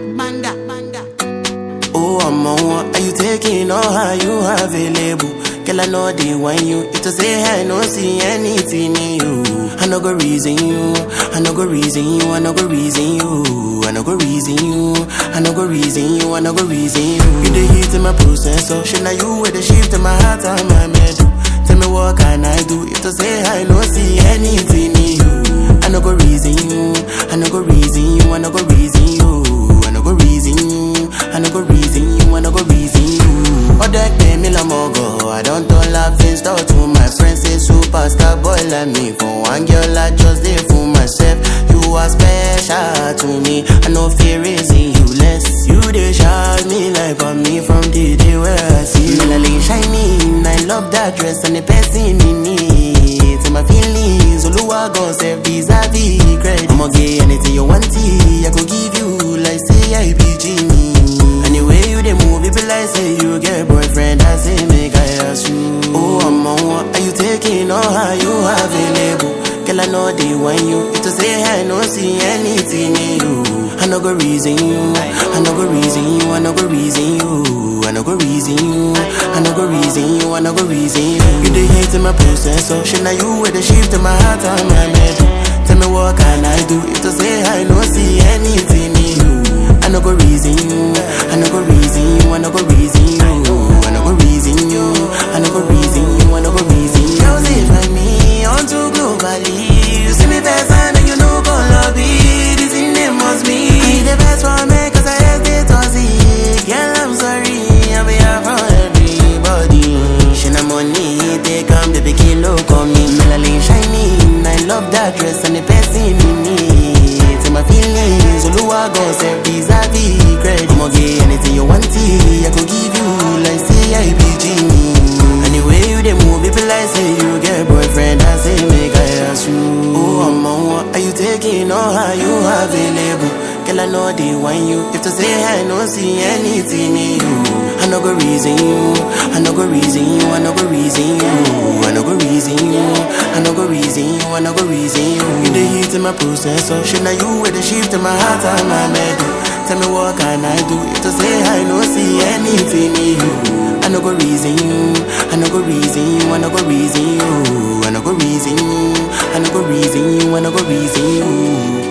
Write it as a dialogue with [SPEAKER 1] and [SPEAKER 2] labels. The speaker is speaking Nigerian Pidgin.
[SPEAKER 1] Oh, I'm on. Are you taking all how you available? Girl, I know they want you. If to say I no see anything in you, I no go reason you. I no go reason you. I no go reason you. I no go reason you. I no go reason you. I no go reason you. You the heat in my processor. Shit, now you with the shift in my heart and my metal. Tell me what can I do? If to say I no see anything in you, I no go reason you. I no go reason you. I no go reason you. I no go reason you. I no go reason you. I no go reason you. Oh, that pay me la mogo. I don't laugh and start to my friends. Say superstar boy like me. For one girl I just did for myself. You are special to me. I no fear raising you less. You dey shock me like on me from the day where I see you. Like shining. I love that dress and the person in it. To my feelings, Oluwa gon' save vis-a-vis credit. I'ma get anything you want, I go give you like say I be genie. Anyway you dey move, it be like say you get boyfriend. I say make I ask you. Oh, I'm on. Are you taking all how you available? Girl, I know they want you. If to say I no see anything in you, I no go reason you. I no go reason you. I no go reason you. I no go reason you. I no go reason you. I no go reason you. You the hate in my processor. Shit, now you with the shift in my heart and my metal. Tell me what can I do? If to say I no see anything in you, I no go reason you. I no go reason you. I no go reason you. I no go reason you. I no go reason you. I no go reason you. Girls, if I me on to globally, you see me best and you know gon' love me. This in them must be the best for me, cause I have the toxic. Girl, I'm sorry, I'll be here for everybody. She no money, they come, baby, kilo come me. Melanin shining, I love that dress and the person in it. To my feelings, Oluwa gon' save vis-a-vis credit. I'ma get anything you want, I could give you like say I be genie. Anyway you dey move, it be like say you get boyfriend. I say make I ask you. Oh, I'm on. Are you taking all how you available? Girl, I know they want you. If to say I no see anything in you, I no go reason you. I no go reason you. I no go reason you. I no go reason you. I no go reason you. I no go reason you. You the heat in my processor. Shit, now you with the shift in my heart and my metal. Tell me what can I do? If to say I no see anything in you, I no go reason you. I no go reason you. I no go reason you. I no go reason you. I no go reason you. I no go reason you.